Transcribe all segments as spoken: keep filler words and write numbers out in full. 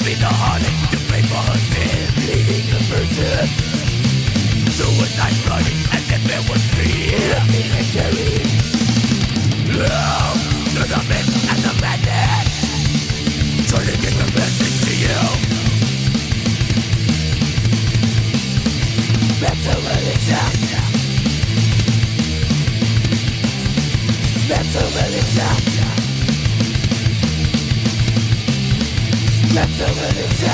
be the heartache to pay for her sin. Leading the person, suicide running as if it was free. Military, oh, to the myth and the madness, trying to get the message to you. Mental militia, mental militia, mental militia.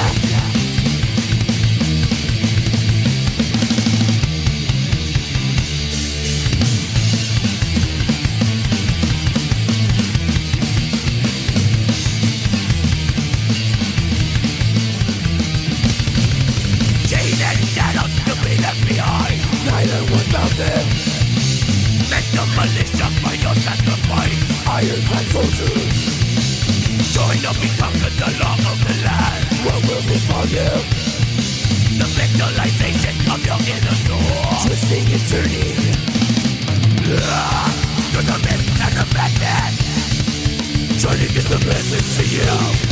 Neither one mounted. Mental militia by your sacrifice. Ironclad soldiers, join up, we conquer the law of the land. What will befall you? The victimization of your inner soul, twisting and turning, ah, to the myth and the madness, trying to get the message to you.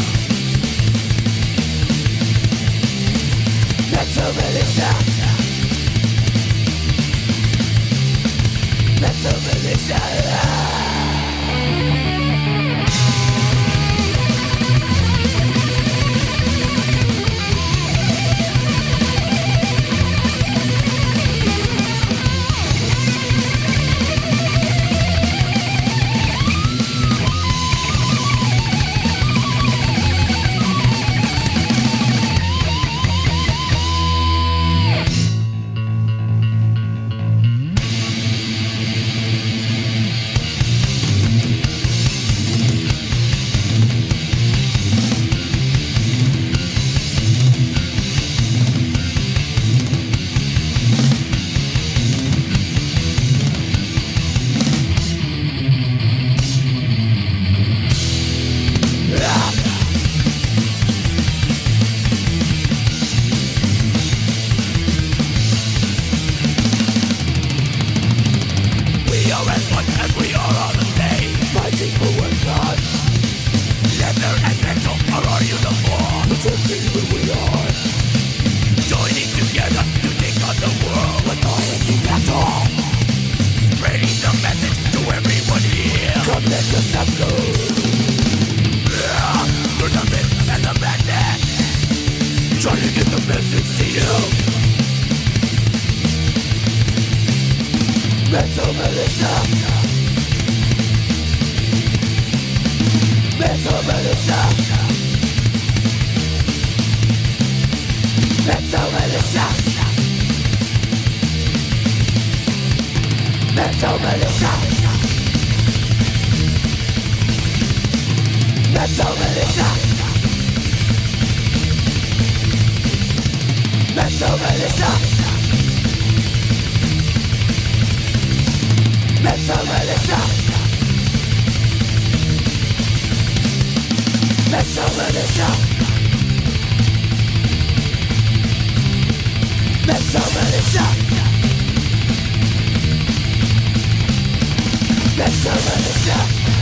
Mental militia, mental militia. Trying to get the message to you. Mental militia, mental militia, mental militia, mental militia, mental militia. Mental militia, mental militia, mental militia, mental militia, mental militia.